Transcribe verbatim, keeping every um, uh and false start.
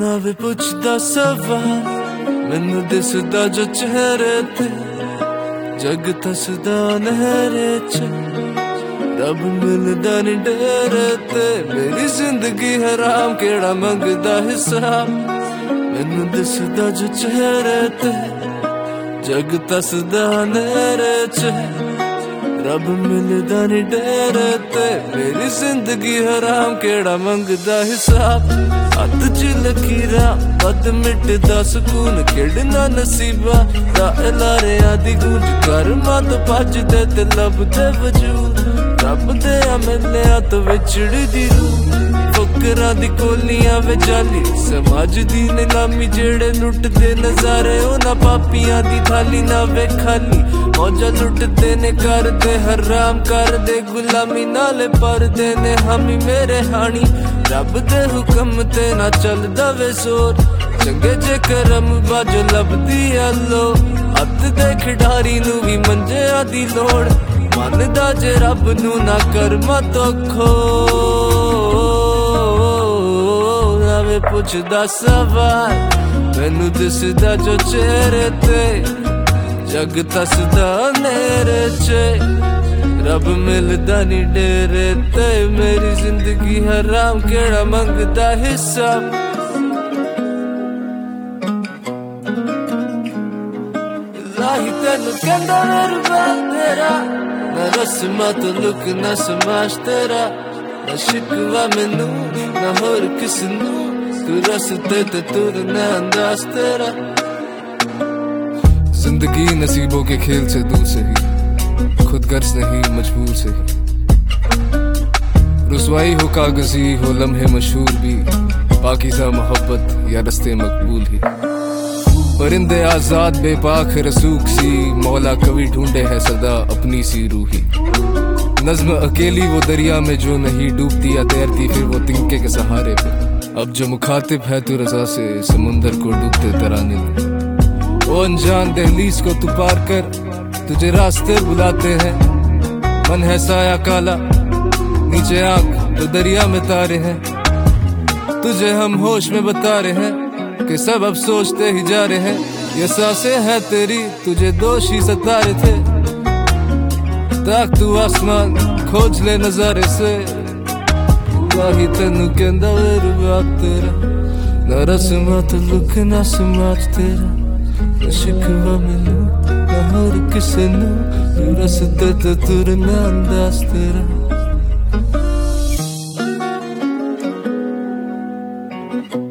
ना वे पुछदा सवाल मैनू दिसदा जो चेहरे ते जग तसदा नहरे च रब मिलदा नी डेरे ते मेरी जिंदगी हराम केड़ा मंगदा हिसाब मैनू दिसदा जो चेहरे ते जग तसदा नहरे च रब मिलदा नी डेरे ते मेरी जिंदगी हराम केड़ा मंगदा हिसाब हद च लकीरा बद मिटदा सुकून खेड़ना नसीबा दा लारे आदि गूंज कर मत भजदे ते लभदे वजूद रब दे मिलया तो विछड़ दी रूह फकरां दी कोलियां वे जाली समाज दी नीलामी जेड़े लुटदे नजारे उन्हां पापियां दी थाली ना वे खाली मौजा लुटदे ने करदे हराम करदे गुलामी नाले परदे ने हामी मेरे हानी रब दे हुक्म ते ना चलदा वे जोर चंगे जे करम बाजो लभदी आलो हत्थ दे खिडारी नू भी मंजिया दी लोड़ मनदा जे रब नू ना कर मत खो वे पुछदा सवाल मैनू दिसदा जो चेहरे ते जग तसदा नेरे च रब मिलदा नी डेरे ते मेरी जिंदगी हराम केड़ा मंगदा हिसाब लाही तेनू कहंदा मेरा तेरा ना रस्मां तो लुक ना समाज तेरा ना शिकवा मैनू ना होर किसनू तू रस्ते ते तुरना अंदाज तेरा जिंदगी नसीबों के खेल से दूर से ही खुद गर्ज नहीं मजबूर से ही रुसवाई हो कागजी हो लम्हे मशहूर भी पाकीज़ा मोहब्बत या रस्ते मकबूल ही परिंदे आजाद बेपाक रसूख सी मौला कवि ढूंढे है सदा अपनी सी रूही नज्म अकेली वो दरिया में जो नहीं डूबती या तैरती फिर वो तिनके के सहारे पे अब जो मुखातिब है तू रजा से समुंदर को डूबते तराने में वो अनजान दहलीज को तू पार कर तुझे रास्ते बुलाते हैं मन है साया काला नीचे आंख तो दरिया में तारे हैं तुझे हम होश में बता रहे हैं कि सब अब सोचते ही जा रहे हैं ये सांसें हैं तेरी तुझे दोषी सता रहे थे ताक तू आसमान खोज ले नजारे से वाही तेनू कहंदा मेरा तेरा ना रस्मां तो लुक ना समाज तेरा ना शिकवा मैनू ना होर किसे नू रस्ते ते तुरना अंदाज तेरा